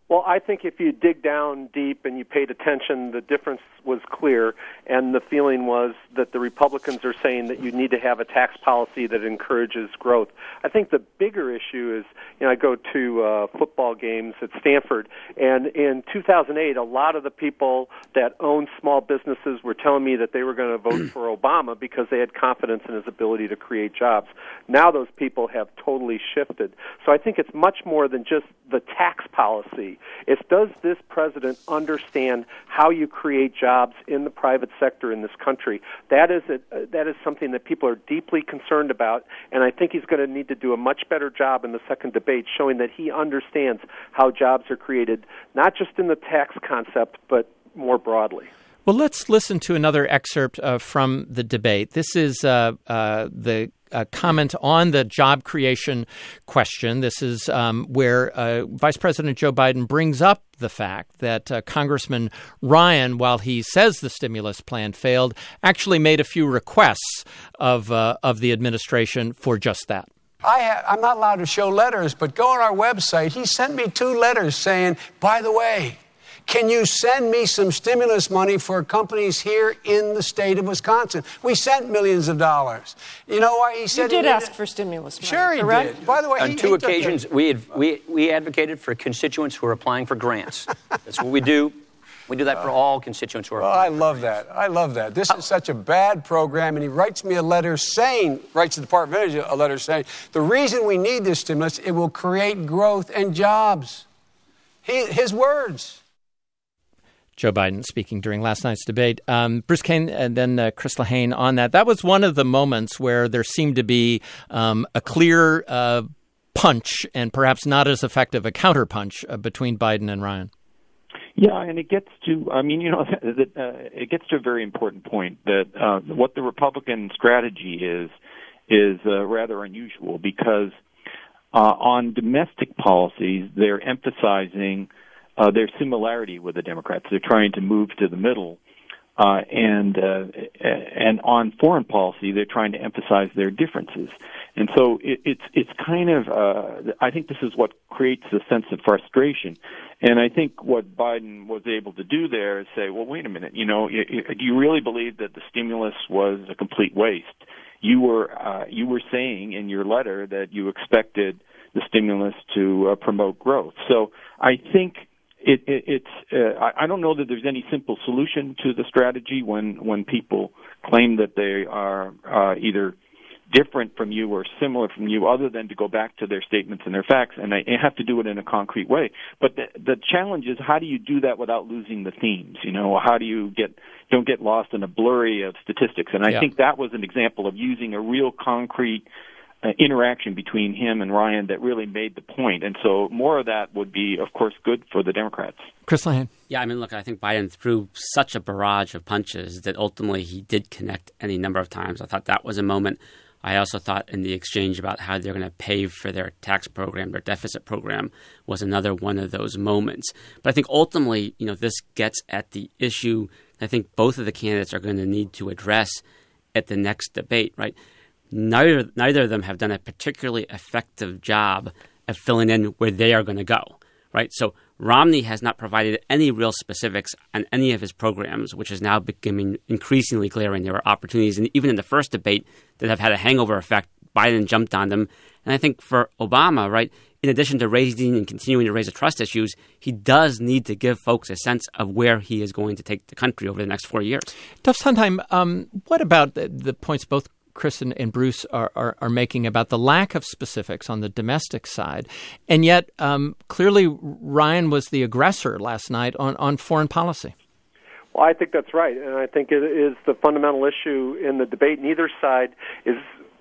Well, I think if you dig down deep and you paid attention, the difference was clear, and the feeling was that the Republicans are saying that you need to have a tax policy that encourages growth. I think the bigger issue is, you know, I go to uh, football games at Stanford, and in two thousand eight, a lot of the people that own small businesses were telling me that they were going to vote for Obama because they had confidence in his ability to create jobs. Now those people have totally shifted. So I think it's much more than just the tax policy. It's, does this president understand how you create jobs in the private sector in this country? That is a, that is something that people are deeply concerned about, and I think he's going to need to do a much better job in the second debate showing that he understands how jobs are created, not just in the tax concept, but more broadly. Well, let's listen to another excerpt uh, from the debate. This is uh, uh, the uh, comment on the job creation question. This is um, where uh, Vice President Joe Biden brings up the fact that uh, Congressman Ryan, while he says the stimulus plan failed, actually made a few requests of uh, of the administration for just that. I ha- I'm not allowed to show letters, but go on our website. He sent me two letters saying, by the way, can you send me some stimulus money for companies here in the state of Wisconsin? We sent millions of dollars. You know why he said you did he ask for stimulus money? Sure, he correct? did. By the way, on he, two he occasions, took we, had, we we advocated for constituents who are applying for grants. That's what we do. We do that for all constituents who are. Well, I love that. I love that. This is such a bad program, and he writes me a letter saying, writes the Department of Energy a letter saying, the reason we need this stimulus, it will create growth and jobs. He, his words. Joe Biden speaking during last night's debate. Um, Bruce Cain and then uh, Chris Lehane on that. That was one of the moments where there seemed to be um, a clear uh, punch and perhaps not as effective a counterpunch uh, between Biden and Ryan. Yeah, and it gets to, I mean, you know, that, uh, it gets to a very important point that uh, what the Republican strategy is, is uh, rather unusual because uh, on domestic policies, they're emphasizing Uh, their similarity with the Democrats. They're trying to move to the middle. Uh, and uh, and on foreign policy, they're trying to emphasize their differences. And so it, it's it's kind of, uh, I think this is what creates a sense of frustration. And I think what Biden was able to do there is say, well, wait a minute, you know, do you really believe that the stimulus was a complete waste? You were uh, you were saying in your letter that you expected the stimulus to uh, promote growth. So I think It, it, it's. Uh, I, I don't know that there's any simple solution to the strategy when, when people claim that they are uh, either different from you or similar from you, other than to go back to their statements and their facts, and they have to do it in a concrete way. But the, the challenge is, how do you do that without losing the themes? You know, how do you get don't get lost in a blurry of statistics? And I yeah. think that was an example of using a real concrete Uh, interaction between him and Ryan that really made the point. And so more of that would be, of course, good for the Democrats. Chris Lehane. Yeah, I mean, look, I think Biden threw such a barrage of punches that ultimately he did connect any number of times. I thought that was a moment. I also thought in the exchange about how they're going to pay for their tax program, their deficit program, was another one of those moments. But I think ultimately, you know, this gets at the issue I think both of the candidates are going to need to address at the next debate, right? Neither neither of them have done a particularly effective job of filling in where they are going to go, right? So Romney has not provided any real specifics on any of his programs, which is now becoming increasingly glaring. There are opportunities, and even in the first debate, that have had a hangover effect. Biden jumped on them. And I think for Obama, right, in addition to raising and continuing to raise the trust issues, he does need to give folks a sense of where he is going to take the country over the next four years. Duff Sondheim, um, what about the, the points both Chris and, and Bruce are, are, are making about the lack of specifics on the domestic side? And yet, um, clearly, Ryan was the aggressor last night on, on foreign policy. Well, I think that's right. And I think it is the fundamental issue in the debate. Neither side is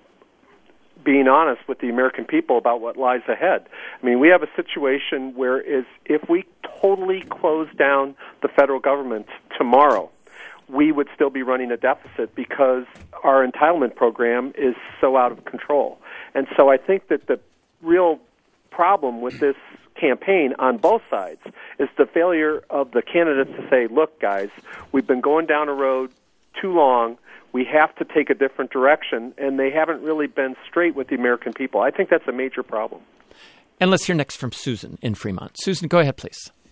being honest with the American people about what lies ahead. I mean, we have a situation where is if we totally close down the federal government tomorrow, we would still be running a deficit because our entitlement program is so out of control. And so I think that the real problem with this campaign on both sides is the failure of the candidates to say, look, guys, we've been going down a road too long. We have to take a different direction, and they haven't really been straight with the American people. I think that's a major problem. And let's hear next from Susan in Fremont. Susan, go ahead, please.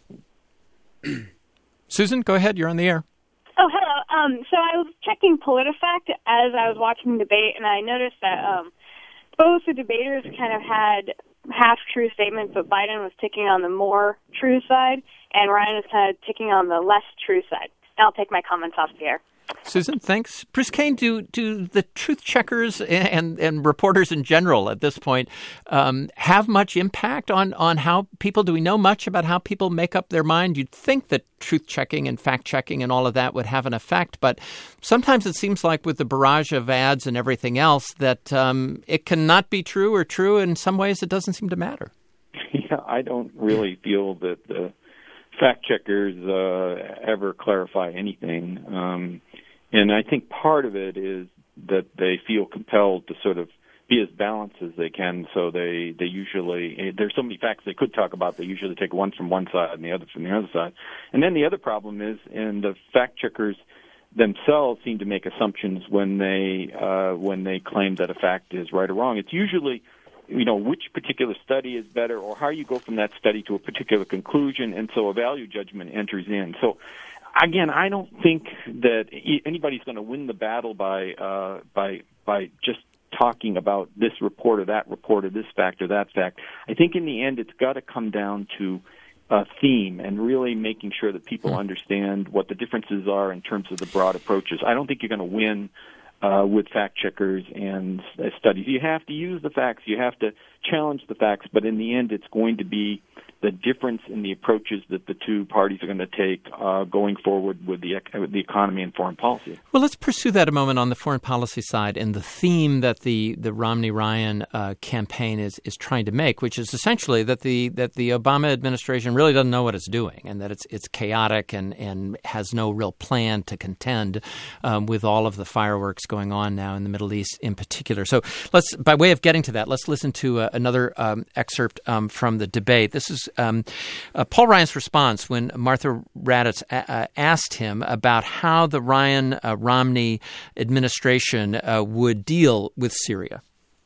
Susan, go ahead. You're on the air. Oh, hello. Um, so I was checking PolitiFact as I was watching the debate, and I noticed that um, both the debaters kind of had half-true statements, but Biden was ticking on the more true side, and Ryan was kind of ticking on the less true side. I'll take my comments off the air. Susan, thanks. Bruce Kane, do do the truth checkers and, and reporters in general at this point um, have much impact on, on how people, do we know much about how people make up their mind? You'd think that truth checking and fact checking and all of that would have an effect, but sometimes it seems like with the barrage of ads and everything else that um, it cannot be true or true. In some ways, it doesn't seem to matter. Yeah, I don't really feel that the fact checkers uh, ever clarify anything. Um, and I think part of it is that they feel compelled to sort of be as balanced as they can. So they, they usually, there's so many facts they could talk about, they usually take one from one side and the other from the other side. And then the other problem is, and the fact checkers themselves seem to make assumptions when they, uh, when they claim that a fact is right or wrong. It's usually, you know, which particular study is better or how you go from that study to a particular conclusion, and so a value judgment enters in. So, again, I don't think that anybody's going to win the battle by uh, by by just talking about this report or that report or this fact or that fact. I think in the end it's got to come down to a theme and really making sure that people understand what the differences are in terms of the broad approaches. I don't think you're going to win Uh, with fact checkers and uh, studies. You have to use the facts, you have to challenge the facts, but in the end it's going to be the difference in the approaches that the two parties are going to take uh, going forward with the, with the economy and foreign policy. Well, let's pursue that a moment on the foreign policy side and the theme that the, the Romney-Ryan uh, campaign is, is trying to make, which is essentially that the that the Obama administration really doesn't know what it's doing and that it's it's chaotic and, and has no real plan to contend um, with all of the fireworks going on now in the Middle East in particular. So let's, by way of getting to that, let's listen to uh, another um, excerpt um, from the debate. This is um, uh, Paul Ryan's response when Martha Raddatz a- uh, asked him about how the Ryan-Romney uh, administration uh, would deal with Syria.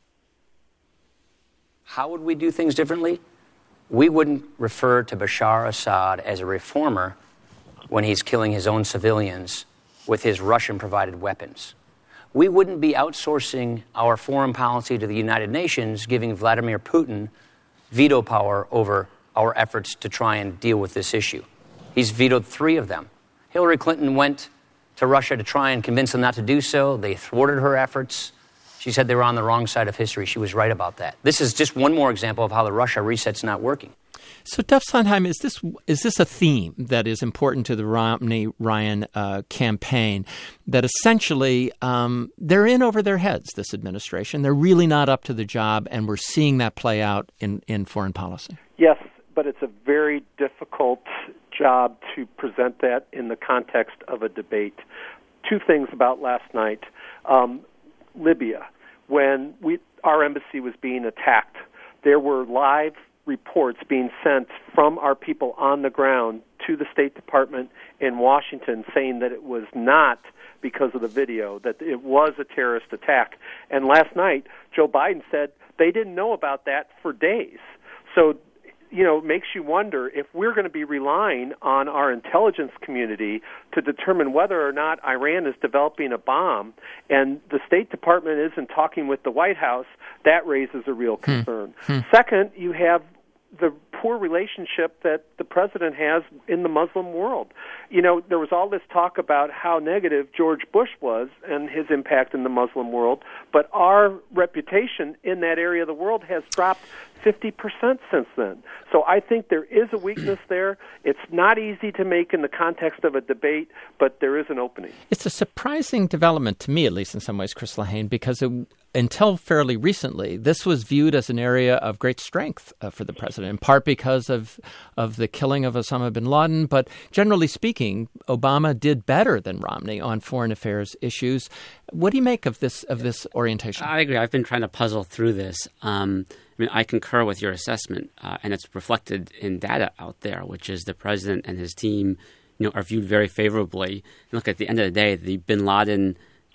How would we do things differently? We wouldn't refer to Bashar Assad as a reformer when he's killing his own civilians with his Russian-provided weapons. We wouldn't be outsourcing our foreign policy to the United Nations, giving Vladimir Putin veto power over our efforts to try and deal with this issue. He's vetoed three of them. Hillary Clinton went to Russia to try and convince them not to do so. They thwarted her efforts. She said they were on the wrong side of history. She was right about that. This is just one more example of how the Russia reset's not working. So, Duff Sondheim, is this is this a theme that is important to the Romney-Ryan uh, campaign, that essentially um, they're in over their heads, this administration? They're really not up to the job, and we're seeing that play out in, in foreign policy? Yes, but it's a very difficult job to present that in the context of a debate. Two things about last night. Um, Libya, when we our embassy was being attacked, there were live reports being sent from our people on the ground to the State Department in Washington saying that it was not because of the video, that it was a terrorist attack. And last night, Joe Biden said they didn't know about that for days. So, you know, it makes you wonder if we're going to be relying on our intelligence community to determine whether or not Iran is developing a bomb, and the State Department isn't talking with the White House. That raises a real concern. Hmm. Second, you have the poor relationship that the president has in the Muslim world. You know, there was all this talk about how negative George Bush was and his impact in the Muslim world, but our reputation in that area of the world has dropped fifty percent since then. So I think there is a weakness there. It's not easy to make in the context of a debate, but there is an opening. It's a surprising development to me, at least in some ways, Chris Lehane, because it, until fairly recently, this was viewed as an area of great strength uh, for the president, in part because of of the killing of Osama bin Laden. But generally speaking, Obama did better than Romney on foreign affairs issues. What do you make of this of this orientation? I agree. I've been trying to puzzle through this. Um, I mean, I concur with your assessment, uh, and it's reflected in data out there, which is the president and his team, you know, are viewed very favorably. And look, at the end of the day, the bin Laden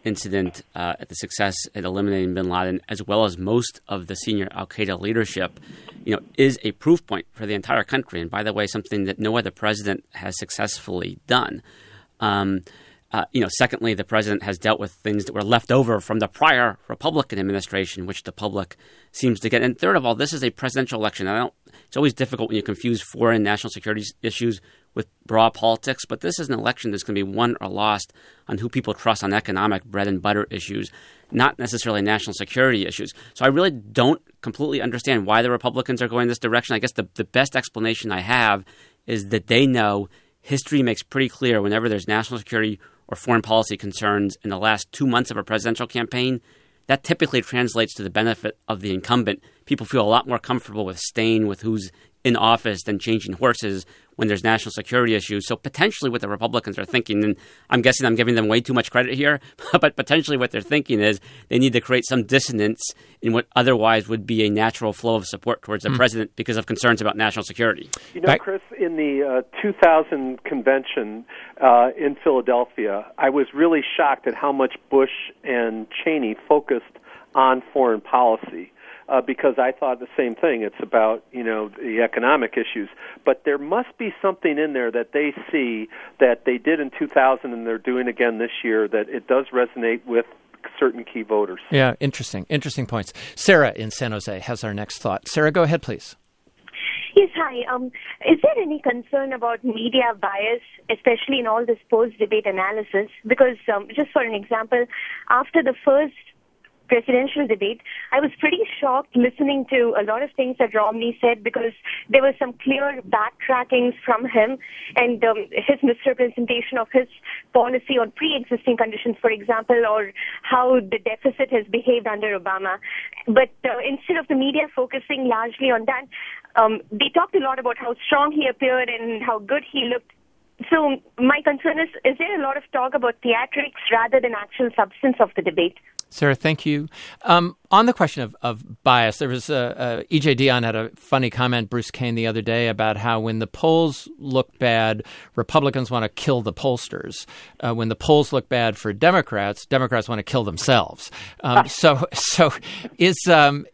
incident, uh, the success at eliminating bin Laden, as well as most of the senior al-Qaeda leadership, you know, is a proof point for the entire country. And by the way, something that no other president has successfully done. Um, uh, you know, secondly, the president has dealt with things that were left over from the prior Republican administration, which the public seems to get. And third of all, this is a presidential election. I don't. It's always difficult when you confuse foreign national security issues with broad politics, but this is an election that's going to be won or lost on who people trust on economic bread and butter issues, not necessarily national security issues. So I really don't completely understand why the Republicans are going this direction. I guess the, the best explanation I have is that they know history makes pretty clear whenever there's national security or foreign policy concerns in the last two months of a presidential campaign, that typically translates to the benefit of the incumbent. People feel a lot more comfortable with staying with who's in office than changing horses when there's national security issues. So potentially what the Republicans are thinking, and I'm guessing I'm giving them way too much credit here, but potentially what they're thinking is they need to create some dissonance in what otherwise would be a natural flow of support towards the mm. president because of concerns about national security. You know, Chris, in the uh, two thousand convention uh, in Philadelphia, I was really shocked at how much Bush and Cheney focused on foreign policy. Uh, because I thought the same thing. It's about, you know, the economic issues. But there must be something in there that they see that they did in two thousand and they're doing again this year that it does resonate with certain key voters. Yeah, interesting. Interesting points. Sarah in San Jose has our next thought. Sarah, go ahead, please. Yes, hi. Um, is there any concern about media bias, especially in all this post-debate analysis? Because, um, just for an example, after the first presidential debate, I was pretty shocked listening to a lot of things that Romney said because there was some clear backtrackings from him and um, his misrepresentation of his policy on pre-existing conditions, for example, or how the deficit has behaved under Obama. But uh, instead of the media focusing largely on that, um, they talked a lot about how strong he appeared and how good he looked. So my concern is, is there a lot of talk about theatrics rather than actual substance of the debate? Sarah, thank you. Um, on the question of, of bias, there was a, a, E J Dionne had a funny comment, Bruce Kane, the other day about how when the polls look bad, Republicans want to kill the pollsters. Uh, when the polls look bad for Democrats, Democrats want to kill themselves. Um, so, so is um,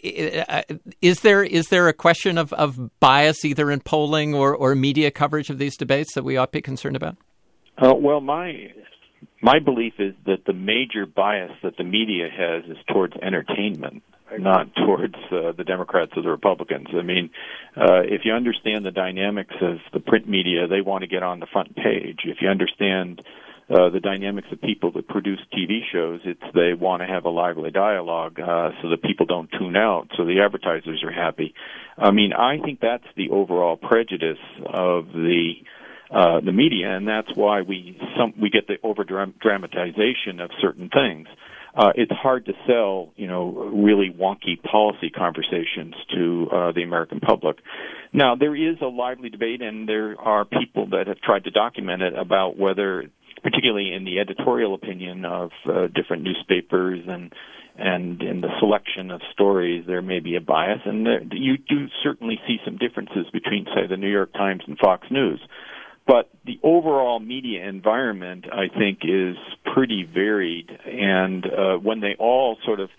is there is there a question of, of bias either in polling or, or media coverage of these debates that we ought to be concerned about? Uh, well, my. My belief is that the major bias that the media has is towards entertainment, not towards uh, the Democrats or the Republicans. I mean, uh, if you understand the dynamics of the print media, they want to get on the front page. If you understand uh, the dynamics of people that produce T V shows, it's they want to have a lively dialogue uh, so that people don't tune out, so the advertisers are happy. I mean, I think that's the overall prejudice of the Uh, the media, and that's why we some we get the over dramatization of certain things. Uh, it's hard to sell, you know, really wonky policy conversations to uh, the American public. Now, there is a lively debate, and there are people that have tried to document it about whether, particularly in the editorial opinion of uh, different newspapers and and in the selection of stories, there may be a bias, and there, you do certainly see some differences between, say, the New York Times and Fox News. But the overall media environment, I think, is pretty varied, and uh, when they all sort of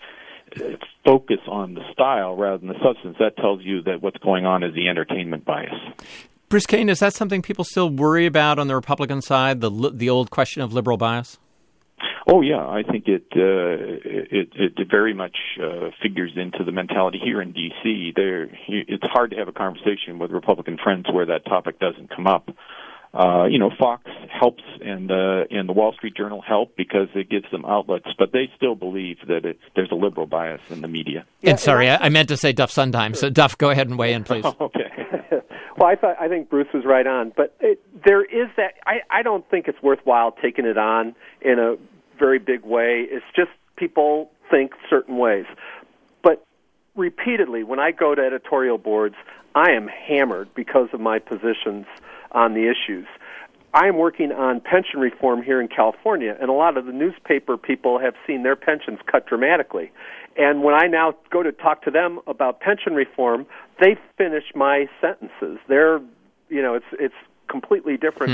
focus on the style rather than the substance, that tells you that what's going on is the entertainment bias. Bruce Kane, is that something people still worry about on the Republican side, the the old question of liberal bias? Oh yeah, I think it uh, it, it very much uh, figures into the mentality here in D C. There, it's hard to have a conversation with Republican friends where that topic doesn't come up. Uh, you know, Fox helps and uh, and the Wall Street Journal help because it gives them outlets, but they still believe that it, there's a liberal bias in the media. Yeah, and sorry, and I, I meant to say Duff Sondheim. So Duff, go ahead and weigh in, please. Oh, okay. Well, I thought I think Bruce was right on, but it, there is that. I, I don't think it's worthwhile taking it on in a very big way. It's just people think certain ways. But repeatedly, when I go to editorial boards, I am hammered because of my positions on the issues. I am working on pension reform here in California, and a lot of the newspaper people have seen their pensions cut dramatically. And when I now go to talk to them about pension reform, they finish my sentences. They're, you know, it's it's completely different. Hmm.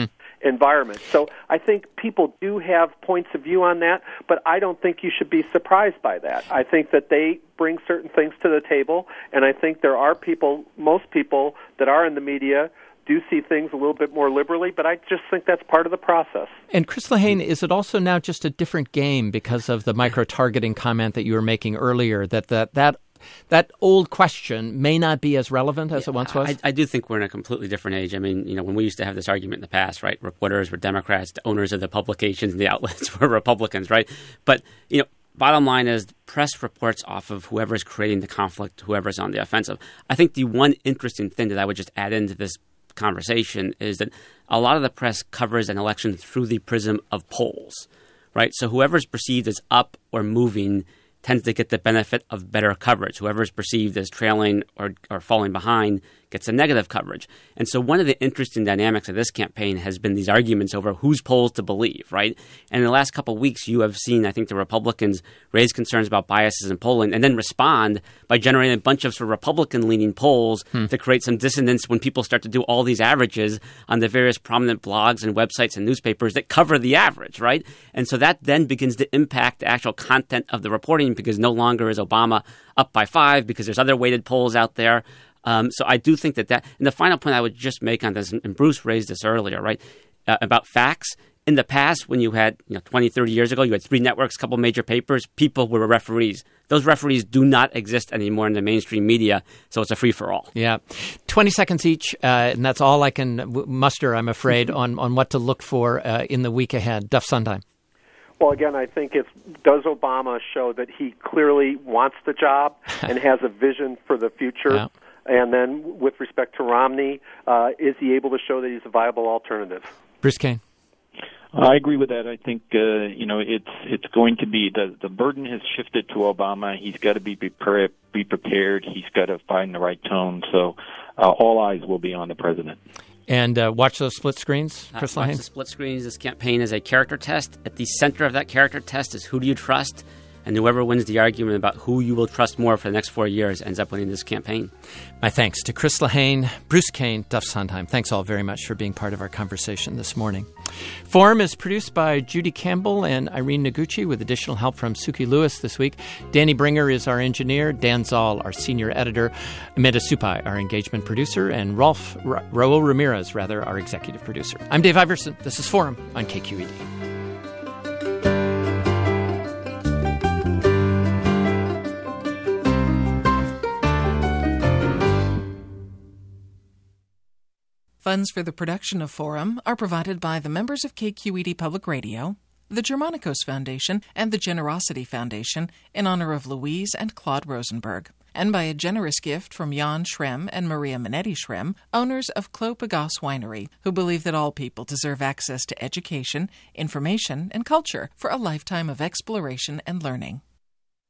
environment. So I think people do have points of view on that, but I don't think you should be surprised by that. I think that they bring certain things to the table, and I think there are people, most people that are in the media do see things a little bit more liberally, but I just think that's part of the process. And Chris Lehane, is it also now just a different game because of the micro-targeting comment that you were making earlier, that that, that that old question may not be as relevant as yeah, it once was? I, I do think we're in a completely different age. I mean, you know, when we used to have this argument in the past, right, reporters were Democrats, the owners of the publications and the outlets were Republicans, right? But, you know, bottom line is press reports off of whoever's creating the conflict, whoever's on the offensive. I think the one interesting thing that I would just add into this conversation is that a lot of the press covers an election through the prism of polls, right? So whoever's perceived as up or moving tends to get the benefit of better coverage. Whoever is perceived as trailing or, or falling behind gets a negative coverage. And so one of the interesting dynamics of this campaign has been these arguments over whose polls to believe, right? And in the last couple of weeks, you have seen, I think, the Republicans raise concerns about biases in polling and then respond by generating a bunch of sort of Republican-leaning polls hmm. to create some dissonance when people start to do all these averages on the various prominent blogs and websites and newspapers that cover the average, right? And so that then begins to impact the actual content of the reporting because no longer is Obama up by five because there's other weighted polls out there. Um, so I do think that that – and the final point I would just make on this, and Bruce raised this earlier, right, uh, about facts. In the past, when you had, you know, twenty, thirty years ago, you had three networks, a couple major papers, people were referees. Those referees do not exist anymore in the mainstream media, so it's a free-for-all. Yeah. twenty seconds each, uh, and that's all I can w- muster, I'm afraid, on, on what to look for uh, in the week ahead. Duff Sondheim. Well, again, I think it's, does Obama show that he clearly wants the job and has a vision for the future? Yeah. And then with respect to Romney, uh, is he able to show that he's a viable alternative? Bruce Cain. I agree with that. I think uh, you know it's it's going to be the the burden has shifted to Obama. He's got to be prepared. Be prepared. He's got to find the right tone. So uh, all eyes will be on the president. And uh, watch those split screens, Chris uh, Watch Lehane? the split screens. This campaign is a character test. At the center of that character test is who do you trust? And whoever wins the argument about who you will trust more for the next four years ends up winning this campaign. My thanks to Chris Lehane, Bruce Cain, Duff Sondheim. Thanks all very much for being part of our conversation this morning. Forum is produced by Judy Campbell and Irene Noguchi with additional help from Suki Lewis this week. Danny Bringer is our engineer, Dan Zoll, our senior editor, Amanda Supai, our engagement producer, and Rolf Ra- Raul Ramirez, rather, our executive producer. I'm Dave Iverson. This is Forum on K Q E D. Funds for the production of Forum are provided by the members of K Q E D Public Radio, the Germanicos Foundation, and the Generosity Foundation in honor of Louise and Claude Rosenberg, and by a generous gift from Jan Schrem and Maria Minetti Schrem, owners of Clos Pegase Winery, who believe that all people deserve access to education, information, and culture for a lifetime of exploration and learning.